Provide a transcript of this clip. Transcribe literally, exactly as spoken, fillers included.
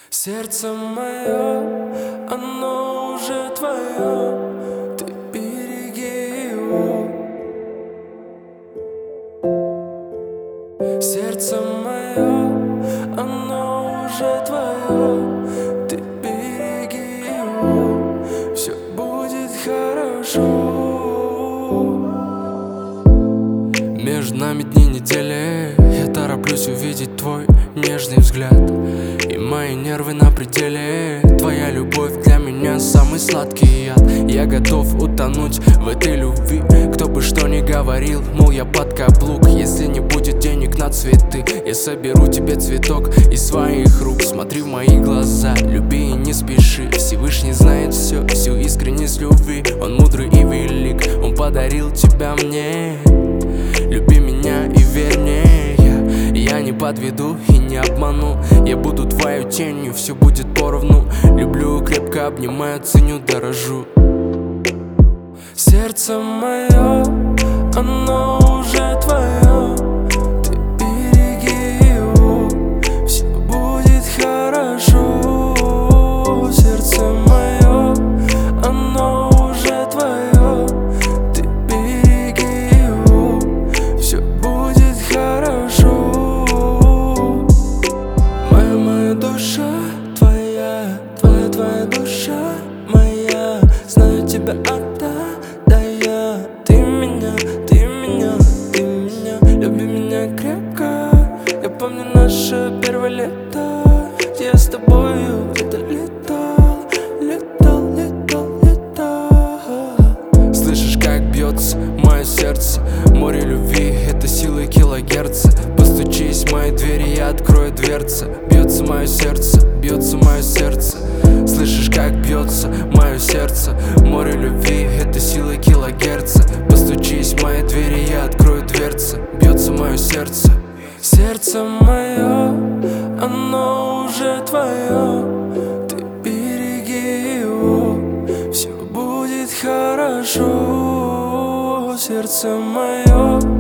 Сердце мое, оно уже твое, ты береги его. Сердце мое, оно уже твое, ты береги его. Все будет хорошо. Между нами дни недели, я тороплюсь увидеть твой нежный взгляд, и мои нервы на пределе. Твоя любовь для меня самый сладкий яд. Я готов утонуть в этой любви. Кто бы что ни говорил, мол, я под каблук. Если не будет денег на цветы, я соберу тебе цветок из своих рук. Смотри в мои глаза, люби и не спеши. Всевышний знает все, всю искренность любви. Он мудрый и велик, он подарил тебя мне. Люби меня и верь мне, я, я не подведу и не обману. Я буду твоей тенью, все будет поровну. Люблю, крепко обнимаю, ценю, дорожу. Сердце мое, оно уже твое, ты береги его, все будет хорошо. Сердце мое, оно уже твое, ты береги его, все будет хорошо. Моя, моя душа, твоя, твоя, твоя душа моя, знаю тебя одна. Ты меня, ты меня, ты меня, люби меня крепко. Я помню наше первое лето, где я с тобою где-то летал, летал, летал, летал. Слышишь, как бьется мое сердце, море любви, это силы килогерца. Постучись в мои двери, я открою дверцы. Бьется мое сердце, бьется мое сердце. Слышишь, как бьется мое сердце, море любви, это силы килогерца. Постучись в мои двери, я открою дверцы. Бьется мое сердце. Сердце мое, оно уже твое, ты береги его, все будет хорошо. Сердце мое,